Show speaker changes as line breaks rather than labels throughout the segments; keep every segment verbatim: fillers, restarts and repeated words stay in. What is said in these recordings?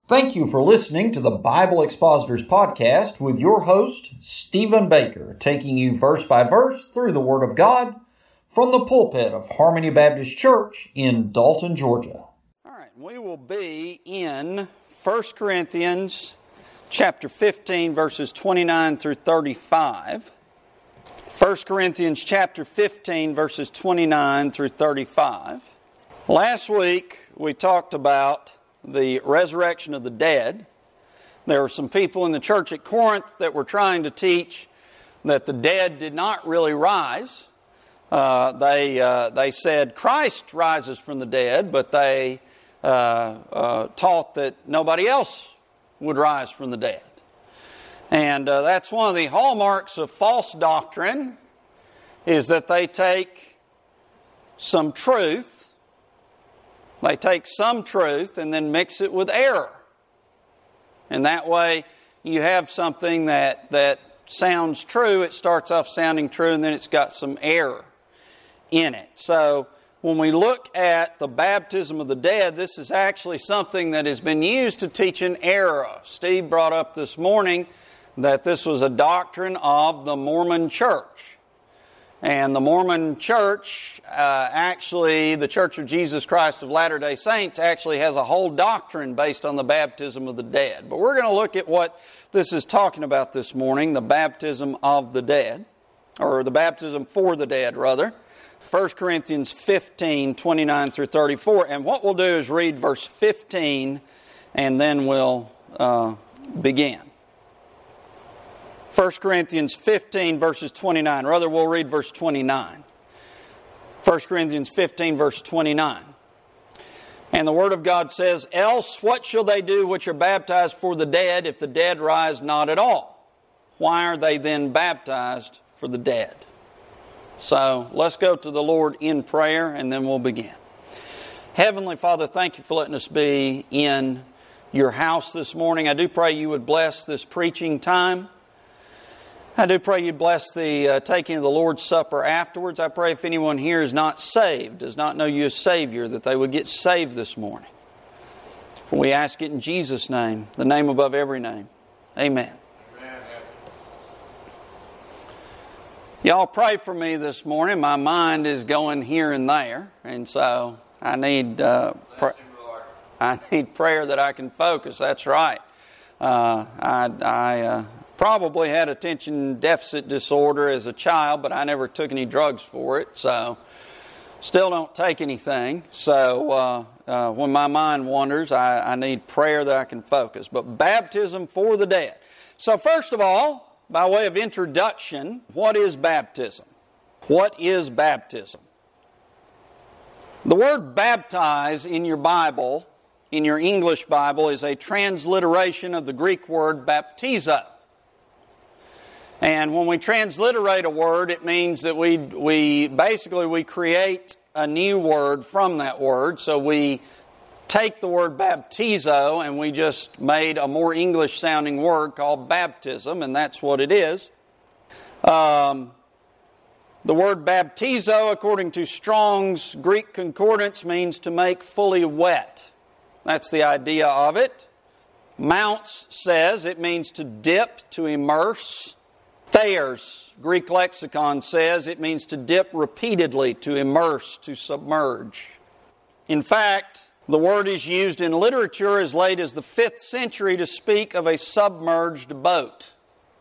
Thank you for listening to the Bible Expositors Podcast with your host, Stephen Baker, taking you verse by verse through the Word of God from the pulpit of Harmony Baptist Church in Dalton, Georgia.
All right, we will be in First Corinthians chapter fifteen, verses twenty-nine through thirty-five. First Corinthians chapter fifteen, verses twenty-nine through thirty-five. Last week, we talked about the resurrection of the dead. There were some people in the church at Corinth that were trying to teach that the dead did not really rise. Uh, they uh, they said Christ rises from the dead, but they uh, uh, taught that nobody else would rise from the dead. And uh, that's one of the hallmarks of false doctrine, is that they take some truth, They take some truth and then mix it with error. And that way you have something that, that sounds true. It starts off sounding true and then it's got some error in it. So when we look at the baptism of the dead, this is actually something that has been used to teach an error. Steve brought up this morning that this was a doctrine of the Mormon Church. And the Mormon Church, uh, actually, the Church of Jesus Christ of Latter-day Saints actually has a whole doctrine based on the baptism of the dead. But we're going to look at what this is talking about this morning, the baptism of the dead, or the baptism for the dead, rather. First Corinthians fifteen, twenty-nine through thirty-four. And what we'll do is read verse fifteen, and then we'll uh, begin. First Corinthians fifteen, verses twenty-nine. Rather, we'll read verse twenty-nine. First Corinthians fifteen, verse twenty-nine. And the Word of God says, "Else what shall they do which are baptized for the dead, if the dead rise not at all? Why are they then baptized for the dead?" So, let's go to the Lord in prayer, and then we'll begin. Heavenly Father, thank you for letting us be in your house this morning. I do pray you would bless this preaching time. I do pray you bless the uh, taking of the Lord's Supper afterwards. I pray if anyone here is not saved, does not know you as Savior, that they would get saved this morning. For we ask it in Jesus' name, the name above every name. Amen. Amen. Y'all pray for me this morning. My mind is going here and there, and so I need uh, pr- I need prayer that I can focus. That's right. Uh, I. I uh, Probably had attention deficit disorder as a child, but I never took any drugs for it, so still don't take anything. So uh, uh, when my mind wanders, I, I need prayer that I can focus. But baptism for the dead. So first of all, by way of introduction, what is baptism? What is baptism? The word baptize in your Bible, in your English Bible, is a transliteration of the Greek word baptizo. And when we transliterate a word, it means that we we basically we create a new word from that word. So we take the word baptizo and we just made a more English sounding word called baptism, and that's what it is. Um, the word baptizo, according to Strong's Greek Concordance, means to make fully wet. That's the idea of it. Mounce says it means to dip, to immerse. Thayer's Greek lexicon says it means to dip repeatedly, to immerse, to submerge. In fact, the word is used in literature as late as the fifth century to speak of a submerged boat.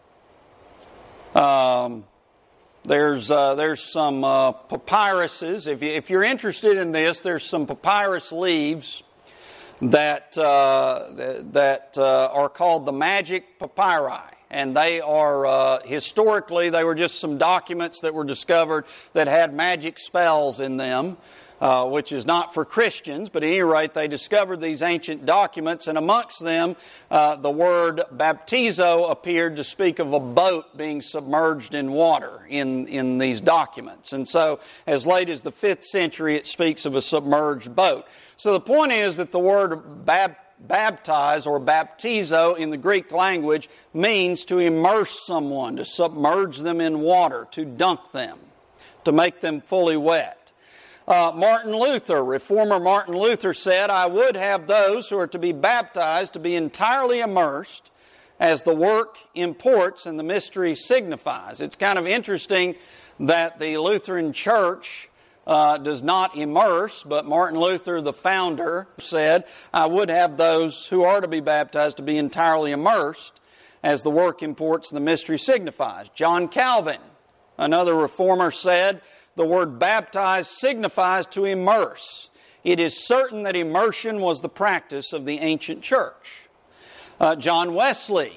Um, there's uh, there's some uh, papyruses. If you, if you're interested in this, there's some papyrus leaves that uh, that uh, are called the magic papyri. And they are, uh, historically, they were just some documents that were discovered that had magic spells in them, uh, which is not for Christians. But at any rate, they discovered these ancient documents, and amongst them, uh, the word baptizo appeared to speak of a boat being submerged in water in, in these documents. And so, as late as the fifth century, it speaks of a submerged boat. So the point is that the word baptizo, Baptize or baptizo in the Greek language means to immerse someone, to submerge them in water, to dunk them, to make them fully wet. Uh, Martin Luther, Reformer Martin Luther said, I would have those who are to be baptized to be entirely immersed as the work imports and the mystery signifies. It's kind of interesting that the Lutheran Church uh, does not immerse, but Martin Luther, the founder, said, I would have those who are to be baptized to be entirely immersed as the work imports and the mystery signifies. John Calvin, another reformer, said, the word baptize signifies to immerse. It is certain that immersion was the practice of the ancient church. Uh, John Wesley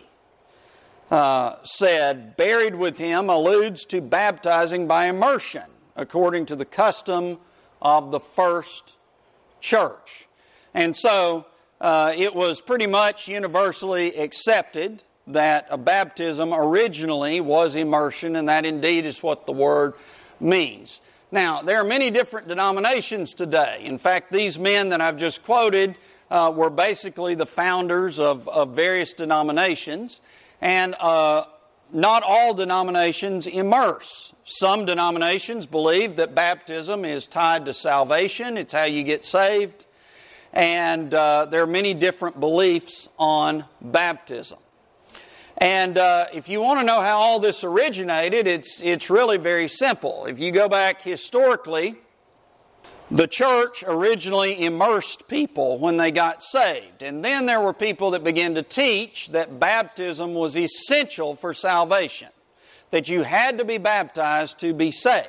uh, said, buried with him alludes to baptizing by immersion, according to the custom of the first church. And so uh, it was pretty much universally accepted that a baptism originally was immersion, and that indeed is what the word means. Now, there are many different denominations today. In fact, these men that I've just quoted uh, were basically the founders of, of various denominations, and uh, not all denominations immerse. Some denominations believe that baptism is tied to salvation. It's how you get saved. And uh, there are many different beliefs on baptism. And uh, if you want to know how all this originated, it's it's really very simple. If you go back historically, the church originally immersed people when they got saved. And then there were people that began to teach that baptism was essential for salvation, that you had to be baptized to be saved.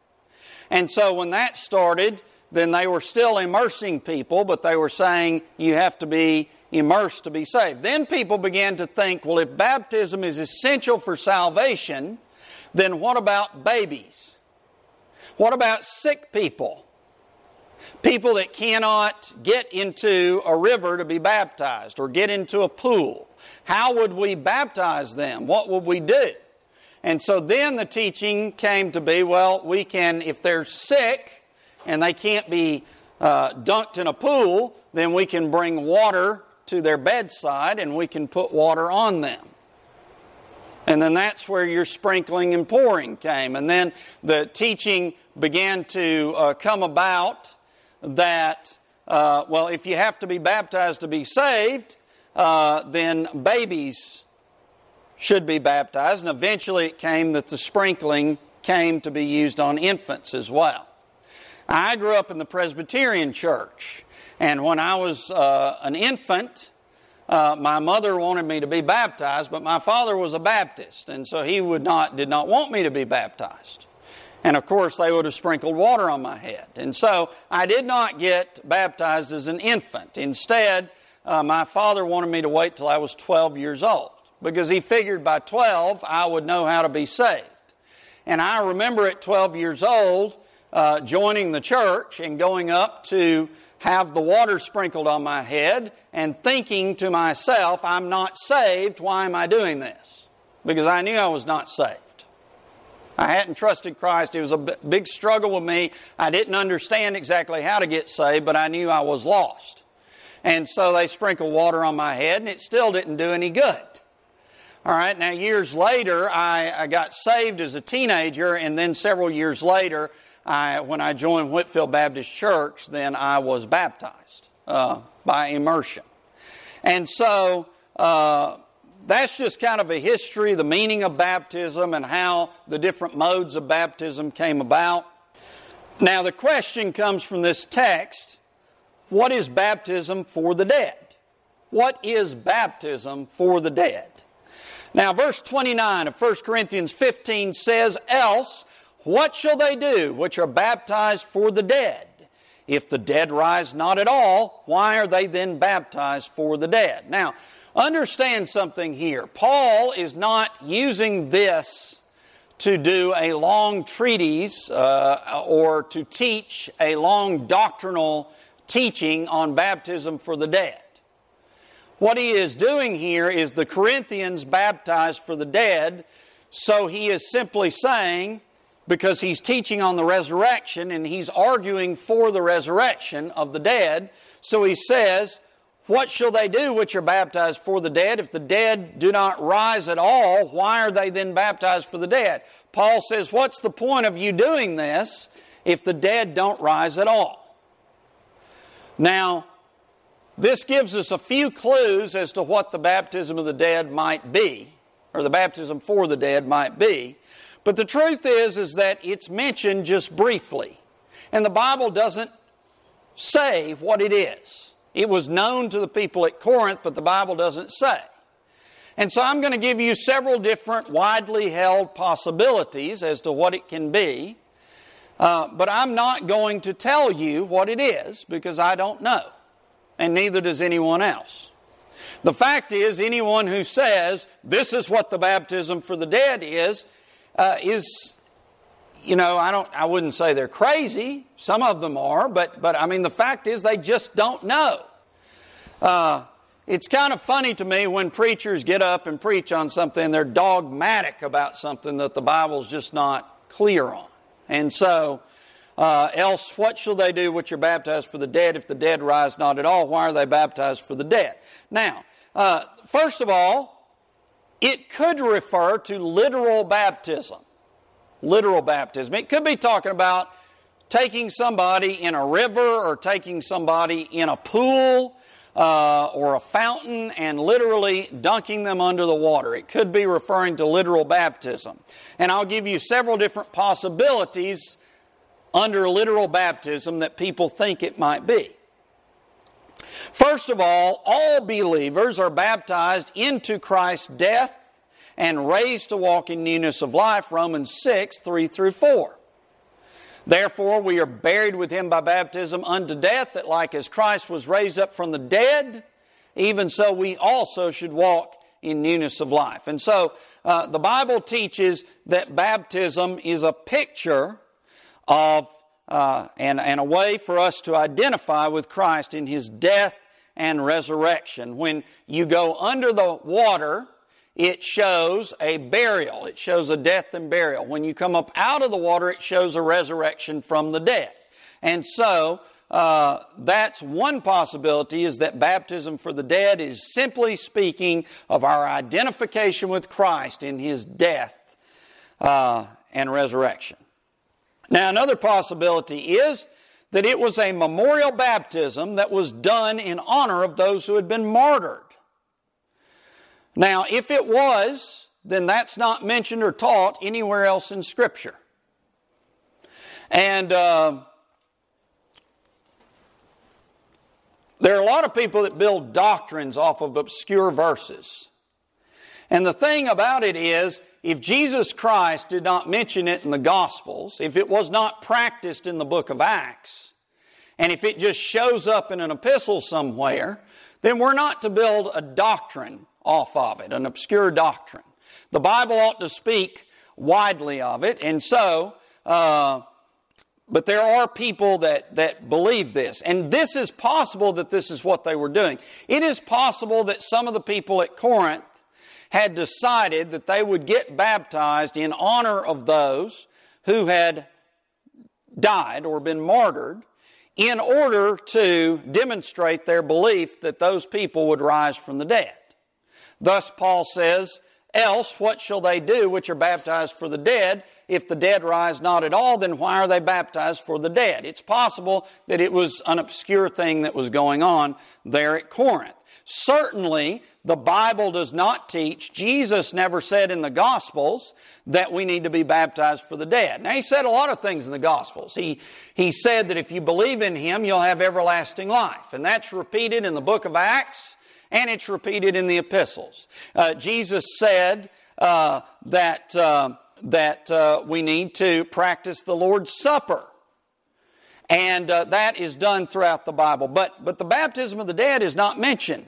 And so when that started, then they were still immersing people, but they were saying you have to be immersed to be saved. Then people began to think, well, if baptism is essential for salvation, then what about babies? What about sick people? People that cannot get into a river to be baptized or get into a pool. How would we baptize them? What would we do? And so then the teaching came to be, well, we can, if they're sick and they can't be uh, dunked in a pool, then we can bring water to their bedside and we can put water on them. And then that's where your sprinkling and pouring came. And then the teaching began to uh, come about that, uh, well, if you have to be baptized to be saved, uh, then babies should be baptized. And eventually it came that the sprinkling came to be used on infants as well. I grew up in the Presbyterian church, and when I was uh, an infant, uh, my mother wanted me to be baptized, but my father was a Baptist, and so he would not did not want me to be baptized. And of course, they would have sprinkled water on my head. And so I did not get baptized as an infant. Instead, uh, my father wanted me to wait till I was twelve years old, because he figured by twelve I would know how to be saved. And I remember at twelve years old, Uh, joining the church and going up to have the water sprinkled on my head and thinking to myself, I'm not saved, why am I doing this? Because I knew I was not saved. I hadn't trusted Christ. It was a b- big struggle with me. I didn't understand exactly how to get saved, but I knew I was lost. And so they sprinkled water on my head and it still didn't do any good. All right, now years later, I, I got saved as a teenager, and then several years later, I, when I joined Whitfield Baptist Church, then I was baptized uh, by immersion. And so uh, that's just kind of a history, the meaning of baptism and how the different modes of baptism came about. Now the question comes from this text, what is baptism for the dead? What is baptism for the dead? Now, verse twenty-nine of First Corinthians fifteen says, else, what shall they do which are baptized for the dead? If the dead rise not at all, why are they then baptized for the dead? Now, understand something here. Paul is not using this to do a long treatise uh, or to teach a long doctrinal teaching on baptism for the dead. What he is doing here is the Corinthians baptized for the dead, so he is simply saying, because he's teaching on the resurrection and he's arguing for the resurrection of the dead, so he says, what shall they do which are baptized for the dead? If the dead do not rise at all, why are they then baptized for the dead? Paul says, what's the point of you doing this if the dead don't rise at all. Now, this gives us a few clues as to what the baptism of the dead might be, or the baptism for the dead might be. But the truth is, is that it's mentioned just briefly. And the Bible doesn't say what it is. It was known to the people at Corinth, but the Bible doesn't say. And so I'm going to give you several different widely held possibilities as to what it can be. Uh, but I'm not going to tell you what it is because I don't know. And neither does anyone else. The fact is, anyone who says this is what the baptism for the dead is, uh, is, you know, I don't, I wouldn't say they're crazy. Some of them are, but, but I mean, the fact is they just don't know. Uh, It's kind of funny to me when preachers get up and preach on something, they're dogmatic about something that the Bible's just not clear on. And so, uh, else what shall they do which are baptized for the dead if the dead rise not at all? Why are they baptized for the dead? Now, uh, first of all, it could refer to literal baptism. Literal baptism. It could be talking about taking somebody in a river or taking somebody in a pool Uh, or a fountain and literally dunking them under the water. It could be referring to literal baptism. And I'll give you several different possibilities under literal baptism that people think it might be. First of all, all believers are baptized into Christ's death and raised to walk in newness of life, Romans six, three through four. Therefore, we are buried with Him by baptism unto death, that like as Christ was raised up from the dead, even so we also should walk in newness of life. And so, uh, the Bible teaches that baptism is a picture of, uh, and, and a way for us to identify with Christ in His death and resurrection. When you go under the water, it shows a burial. It shows a death and burial. When you come up out of the water, it shows a resurrection from the dead. And so, uh, that's one possibility, is that baptism for the dead is simply speaking of our identification with Christ in His death uh, and resurrection. Now, another possibility is that it was a memorial baptism that was done in honor of those who had been martyred. Now, if it was, then that's not mentioned or taught anywhere else in Scripture. And uh, there are a lot of people that build doctrines off of obscure verses. And the thing about it is, if Jesus Christ did not mention it in the Gospels, if it was not practiced in the book of Acts, and if it just shows up in an epistle somewhere, then we're not to build a doctrine off of it, an obscure doctrine. The Bible ought to speak widely of it, and so, uh, but there are people that, that believe this. And this is possible that this is what they were doing. It is possible that some of the people at Corinth had decided that they would get baptized in honor of those who had died or been martyred, in order to demonstrate their belief that those people would rise from the dead. Thus Paul says, else what shall they do which are baptized for the dead? If the dead rise not at all, then why are they baptized for the dead? It's possible that it was an obscure thing that was going on there at Corinth. Certainly, the Bible does not teach, Jesus never said in the Gospels that we need to be baptized for the dead. Now, He said a lot of things in the Gospels. He, he said that if you believe in Him, you'll have everlasting life. And that's repeated in the book of Acts, and it's repeated in the epistles. Uh, Jesus said uh, that, uh, that uh, we need to practice the Lord's Supper. And uh, that is done throughout the Bible. But, but the baptism of the dead is not mentioned.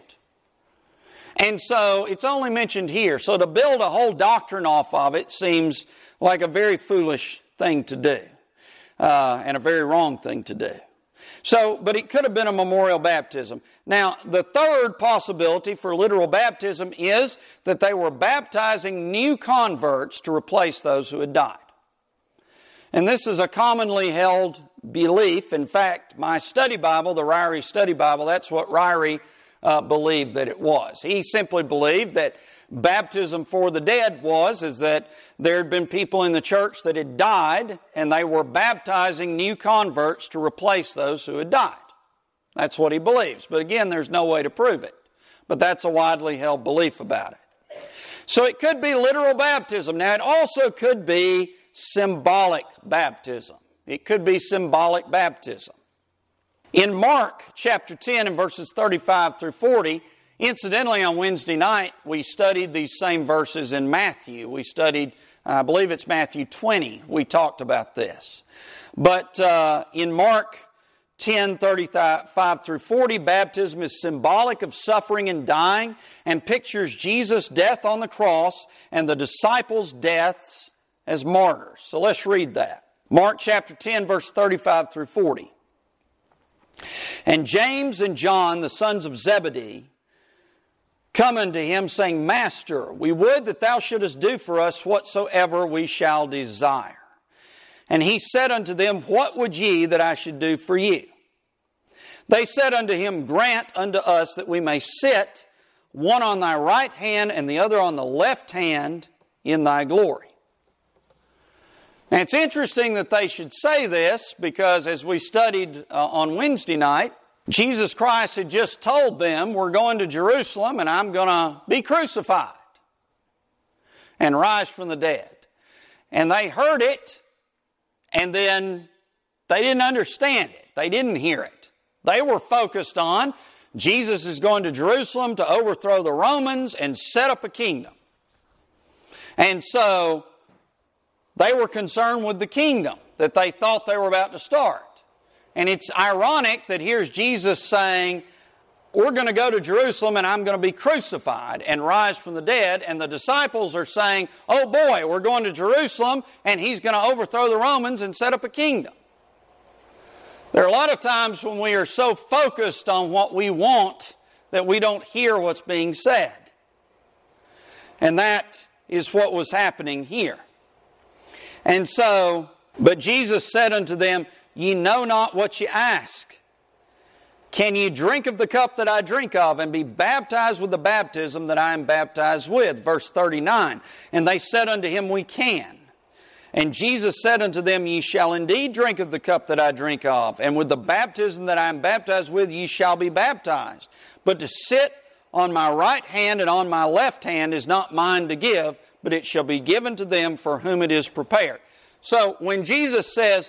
And so it's only mentioned here. So to build a whole doctrine off of it seems like a very foolish thing to do. Uh, and a very wrong thing to do. So, but it could have been a memorial baptism. Now, the third possibility for literal baptism is that they were baptizing new converts to replace those who had died. And this is a commonly held belief. In fact, my study Bible, the Ryrie Study Bible, that's what Ryrie uh, believed that it was. He simply believed that baptism for the dead was, is that there had been people in the church that had died, and they were baptizing new converts to replace those who had died. That's what he believes. But again, there's no way to prove it. But that's a widely held belief about it. So it could be literal baptism. Now, it also could be symbolic baptism. It could be symbolic baptism. In Mark chapter ten and verses thirty-five through forty, incidentally, on Wednesday night, we studied these same verses in Matthew. We studied, I believe it's Matthew twenty. We talked about this. But uh, in Mark ten, thirty-five through forty, baptism is symbolic of suffering and dying and pictures Jesus' death on the cross and the disciples' deaths as martyrs. So let's read that. Mark chapter ten, verse thirty-five through forty. And James and John, the sons of Zebedee, come unto him, saying, Master, we would that thou shouldest do for us whatsoever we shall desire. And he said unto them, What would ye that I should do for you? They said unto him, Grant unto us that we may sit, one on thy right hand and the other on the left hand, in thy glory. Now it's interesting that they should say this, because as we studied uh, on Wednesday night, Jesus Christ had just told them, we're going to Jerusalem and I'm going to be crucified and rise from the dead. And they heard it, and then they didn't understand it. They didn't hear it. They were focused on Jesus is going to Jerusalem to overthrow the Romans and set up a kingdom. And so they were concerned with the kingdom that they thought they were about to start. And it's ironic that here's Jesus saying, we're going to go to Jerusalem and I'm going to be crucified and rise from the dead. And the disciples are saying, oh boy, we're going to Jerusalem and he's going to overthrow the Romans and set up a kingdom. There are a lot of times when we are so focused on what we want that we don't hear what's being said. And that is what was happening here. And so, but Jesus said unto them, Ye know not what ye ask. Can ye drink of the cup that I drink of, and be baptized with the baptism that I am baptized with? Verse thirty-nine. And they said unto him, We can. And Jesus said unto them, Ye shall indeed drink of the cup that I drink of, and with the baptism that I am baptized with ye shall be baptized. But to sit on my right hand and on my left hand is not mine to give, but it shall be given to them for whom it is prepared. So when Jesus says,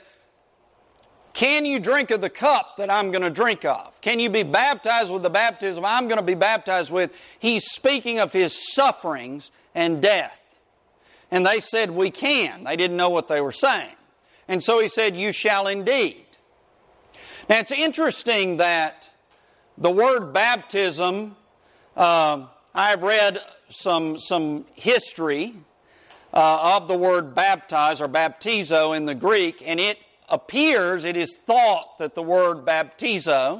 can you drink of the cup that I'm going to drink of? Can you be baptized with the baptism I'm going to be baptized with? He's speaking of His sufferings and death. And they said, we can. They didn't know what they were saying. And so He said, you shall indeed. Now it's interesting that the word baptism, uh, I've read some, some history uh, of the word baptize or baptizo in the Greek, and it appears, it is thought that the word baptizo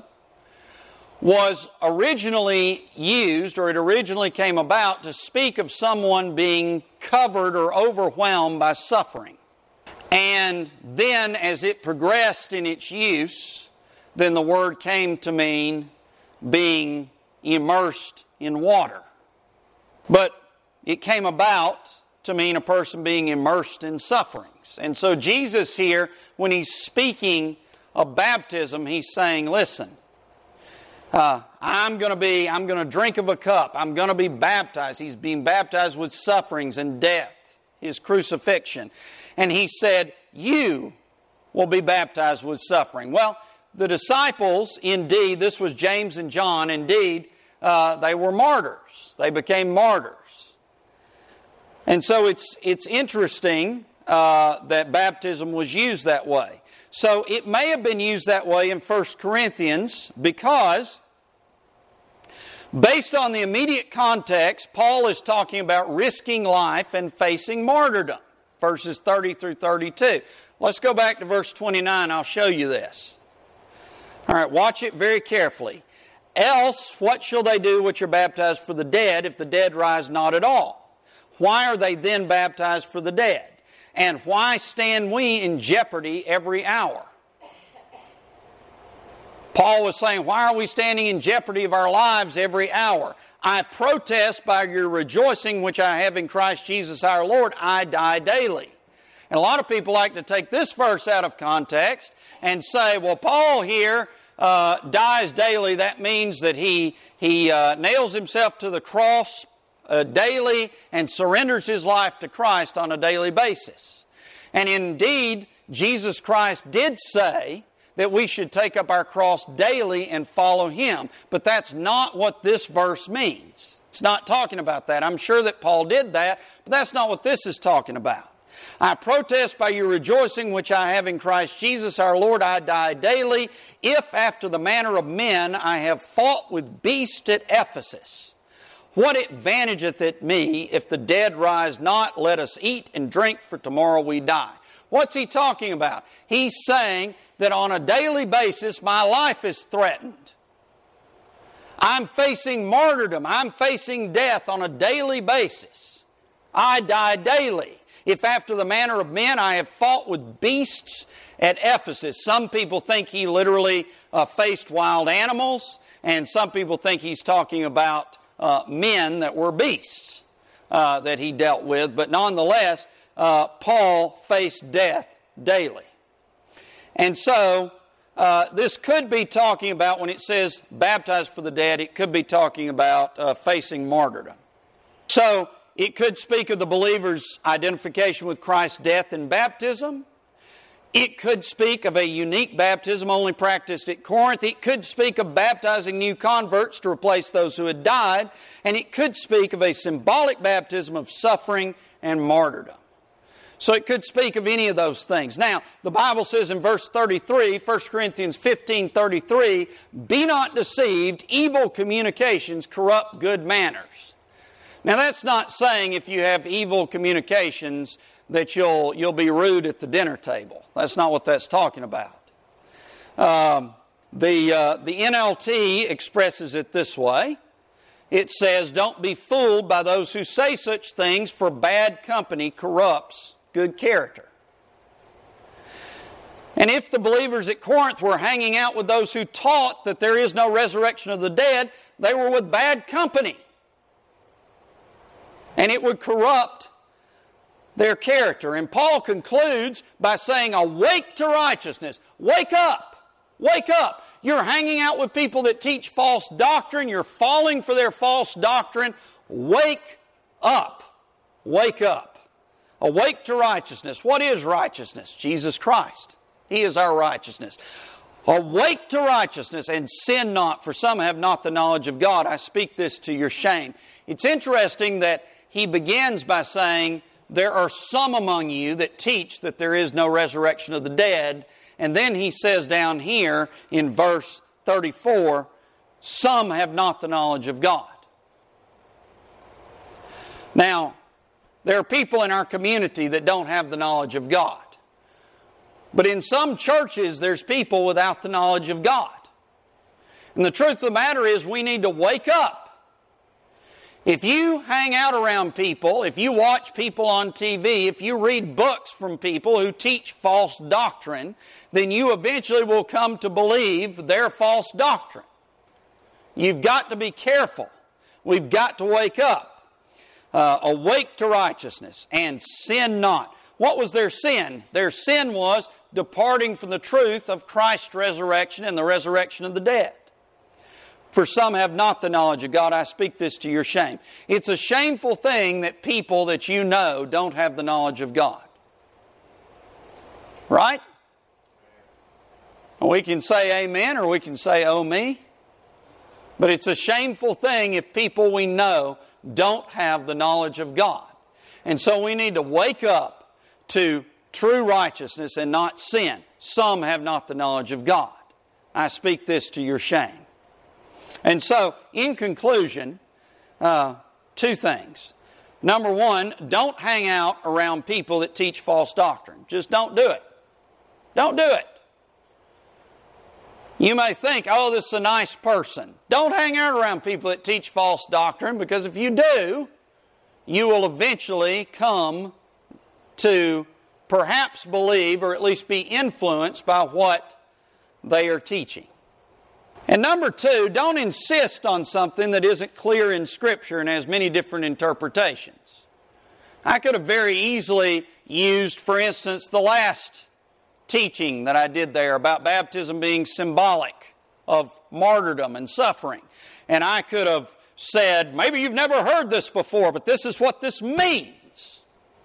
was originally used, or it originally came about to speak of someone being covered or overwhelmed by suffering. And then as it progressed in its use, then the word came to mean being immersed in water. But it came about to mean a person being immersed in sufferings. And so Jesus here, when He's speaking of baptism, He's saying, listen, uh, I'm going to be, I'm going to drink of a cup. I'm going to be baptized. He's being baptized with sufferings and death, His crucifixion. And He said, you will be baptized with suffering. Well, the disciples, indeed, this was James and John, indeed, uh, they were martyrs. They became martyrs. And so it's it's interesting uh, that baptism was used that way. So it may have been used that way in First Corinthians because, based on the immediate context, Paul is talking about risking life and facing martyrdom. Verses thirty through thirty-two. Let's go back to verse twenty-nine. I'll show you this. All right, watch it very carefully. Else, what shall they do which are baptized for the dead, if the dead rise not at all? Why are they then baptized for the dead? And why stand we in jeopardy every hour? Paul was saying, why are we standing in jeopardy of our lives every hour? I protest by your rejoicing which I have in Christ Jesus our Lord, I die daily. And a lot of people like to take this verse out of context and say, well, Paul here uh, dies daily. That means that he, he uh, nails himself to the cross uh, daily and surrenders his life to Christ on a daily basis. And indeed, Jesus Christ did say that we should take up our cross daily and follow Him. But that's not what this verse means. It's not talking about that. I'm sure that Paul did that, but that's not what this is talking about. I protest by your rejoicing which I have in Christ Jesus our Lord, I die daily, if after the manner of men I have fought with beasts at Ephesus. What advantageth it me if the dead rise not? Let us eat and drink, for tomorrow we die. What's he talking about? He's saying that on a daily basis, my life is threatened. I'm facing martyrdom. I'm facing death on a daily basis. I die daily. If after the manner of men I have fought with beasts at Ephesus. Some people think he literally uh, faced wild animals, and some people think he's talking about uh, men that were beasts uh, that he dealt with. But nonetheless, Uh, Paul faced death daily. And so, uh, this could be talking about, when it says baptized for the dead, it could be talking about uh, facing martyrdom. So, it could speak of the believer's identification with Christ's death and baptism. It could speak of a unique baptism only practiced at Corinth. It could speak of baptizing new converts to replace those who had died. And it could speak of a symbolic baptism of suffering and martyrdom. So it could speak of any of those things. Now, the Bible says in verse thirty-three, First Corinthians fifteen thirty-three, be not deceived, evil communications corrupt good manners. Now, that's not saying if you have evil communications that you'll, you'll be rude at the dinner table. That's not what that's talking about. Um, the, uh, the N L T expresses it this way. It says, don't be fooled by those who say such things, for bad company corrupts good character. And if the believers at Corinth were hanging out with those who taught that there is no resurrection of the dead, they were with bad company. And it would corrupt their character. And Paul concludes by saying, awake to righteousness. Wake up. Wake up. You're hanging out with people that teach false doctrine. You're falling for their false doctrine. Wake up. Wake up. Awake to righteousness. What is righteousness? Jesus Christ. He is our righteousness. Awake to righteousness and sin not, for some have not the knowledge of God. I speak this to your shame. It's interesting that he begins by saying, there are some among you that teach that there is no resurrection of the dead. And then he says down here in verse thirty-four, some have not the knowledge of God. Now, there are people in our community that don't have the knowledge of God. But in some churches, there's people without the knowledge of God. And the truth of the matter is, we need to wake up. If you hang out around people, if you watch people on T V, if you read books from people who teach false doctrine, then you eventually will come to believe their false doctrine. You've got to be careful. We've got to wake up. Uh, awake to righteousness and sin not. What was their sin? Their sin was departing from the truth of Christ's resurrection and the resurrection of the dead. For some have not the knowledge of God. I speak this to your shame. It's a shameful thing that people that you know don't have the knowledge of God. Right? We can say amen or we can say oh me. But it's a shameful thing if people we know don't have the knowledge of God. And so we need to wake up to true righteousness and not sin. Some have not the knowledge of God. I speak this to your shame. And so, in conclusion, uh, two things. Number one, don't hang out around people that teach false doctrine. Just don't do it. Don't do it. You may think, oh, this is a nice person. Don't hang out around people that teach false doctrine, because if you do, you will eventually come to perhaps believe or at least be influenced by what they are teaching. And number two, don't insist on something that isn't clear in Scripture and has many different interpretations. I could have very easily used, for instance, the last teaching that I did there about baptism being symbolic of martyrdom and suffering. And I could have said, maybe you've never heard this before, but this is what this means.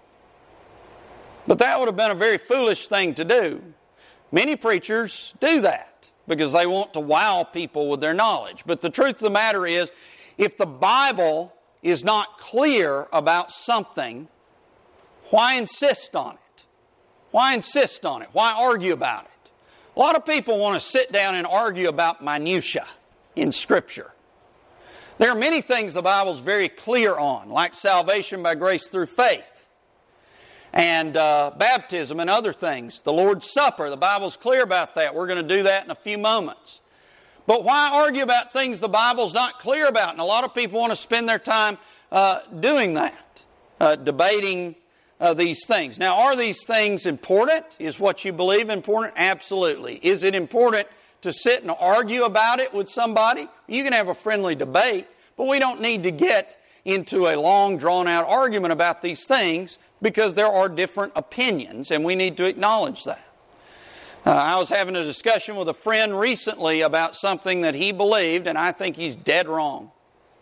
But that would have been a very foolish thing to do. Many preachers do that because they want to wow people with their knowledge. But the truth of the matter is, if the Bible is not clear about something, why insist on it? Why insist on it? Why argue about it? A lot of people want to sit down and argue about minutia in Scripture. There are many things the Bible's very clear on, like salvation by grace through faith, and uh, baptism and other things. The Lord's Supper, the Bible's clear about that. We're going to do that in a few moments. But why argue about things the Bible's not clear about? And a lot of people want to spend their time uh, doing that, uh, debating uh, these things. Now, are these things important? Is what you believe important? Absolutely. Is it important to sit and argue about it with somebody? You can have a friendly debate, but we don't need to get into a long, drawn-out argument about these things because there are different opinions, and we need to acknowledge that. Uh, I was having a discussion with a friend recently about something that he believed, and I think he's dead wrong.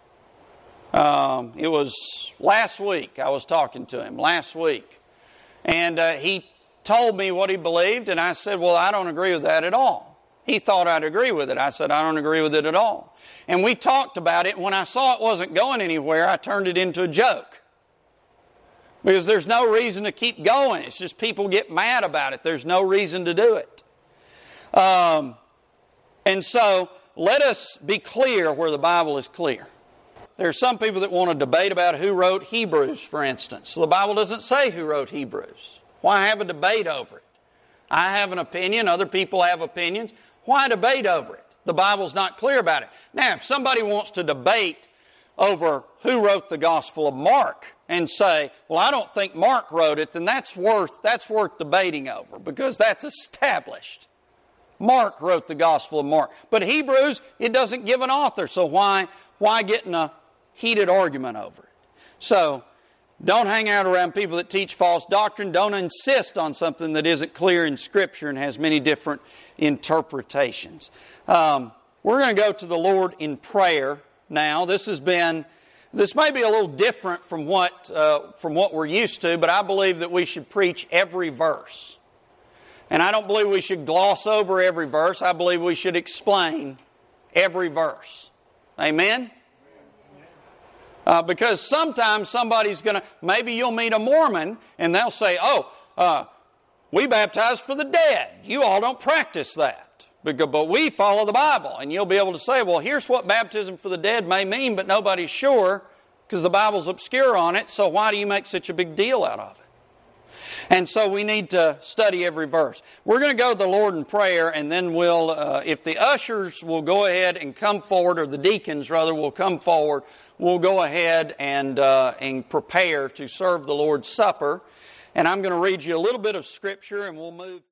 Um, it was last week I was talking to him, last week. And uh, he told me what he believed, and I said, well, I don't agree with that at all. He thought I'd agree with it. I said, I don't agree with it at all. And we talked about it. When I saw it wasn't going anywhere, I turned it into a joke. Because there's no reason to keep going. It's just people get mad about it. There's no reason to do it. Um, and so, let us be clear where the Bible is clear. There are some people that want to debate about who wrote Hebrews, for instance. So the Bible doesn't say who wrote Hebrews. Why have a debate over it? I have an opinion. Other people have opinions. Why debate over it? The Bible's not clear about it. Now, if somebody wants to debate over who wrote the Gospel of Mark and say, well, I don't think Mark wrote it, then that's worth, that's worth debating over because that's established. Mark wrote the Gospel of Mark. But Hebrews, it doesn't give an author, so why, why get in a heated argument over it? So, don't hang out around people that teach false doctrine. Don't insist on something that isn't clear in Scripture and has many different interpretations. Um, we're going to go to the Lord in prayer now. This has been, this may be a little different from what uh, from what we're used to, but I believe that we should preach every verse. And I don't believe we should gloss over every verse. I believe we should explain every verse. Amen? Uh, because sometimes somebody's going to, maybe you'll meet a Mormon and they'll say, oh, uh, we baptize for the dead. You all don't practice that. But we follow the Bible. And you'll be able to say, well, here's what baptism for the dead may mean, but nobody's sure because the Bible's obscure on it. So why do you make such a big deal out of it? And so we need to study every verse. We're going to go to the Lord in prayer, and then we'll, uh, if the ushers will go ahead and come forward, or the deacons rather will come forward, we'll go ahead and, uh, and prepare to serve the Lord's Supper. And I'm going to read you a little bit of Scripture, and we'll move.